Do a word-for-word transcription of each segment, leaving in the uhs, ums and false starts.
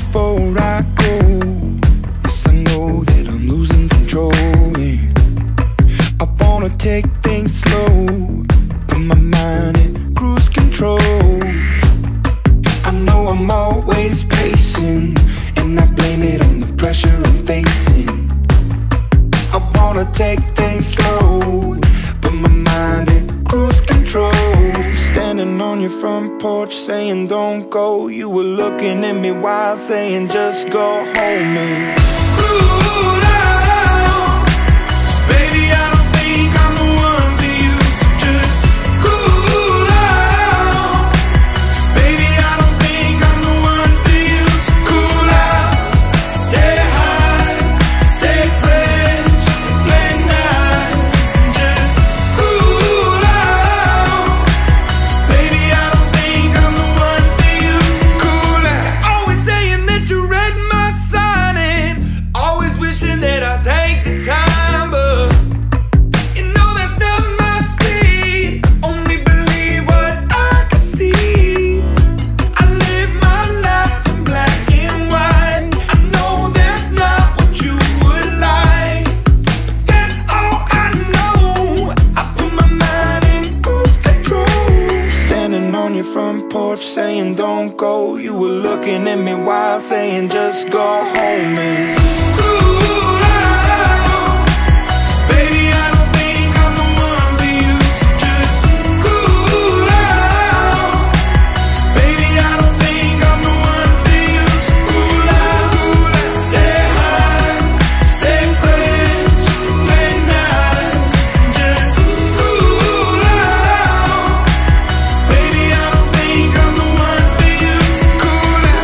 before I go. Yes, I know that I'm losing control, yeah. I wanna take things slow, put my mind in cruise control. I know I'm always pacing, and I blame it on the pressure I'm facing. I wanna take things slow, put my mind in cruise control. Standing on your front porch saying don't go. You were looking at me wild saying just go home and cool out. 'Cause baby, I don't think I'm the one for you, so just cool out. 'Cause baby, I don't think I'm the one for you, so cool out. Stay high, stay fresh, play nice, and just cool out. 'Cause baby, I don't think I'm the one for you, so cool out. Always saying that you read my signing, always wishing that I'd take the time, but you know that's not my speed. Only believe what I can see. I live my life in black and white. I know that's not what you would like, but that's all I know. I put my mind in cruise control. Standing on your front porch saying don't go. You were looking at me wild saying just go home and cool out. 'Cause baby, I don't think I'm the one for you, so just cool out. 'Cause baby, I don't think I'm the one for you, so cool out. Stay high, stay fresh, play nice, and just cool out. 'Cause baby, I don't think I'm the one for you, so cool out.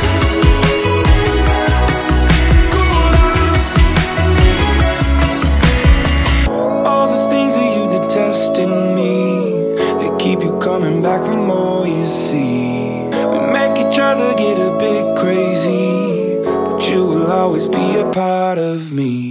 Cool out. All the things that you detest in me, they keep you coming back for more, you see. We make each other get a bit crazy, but you will always be a part of me.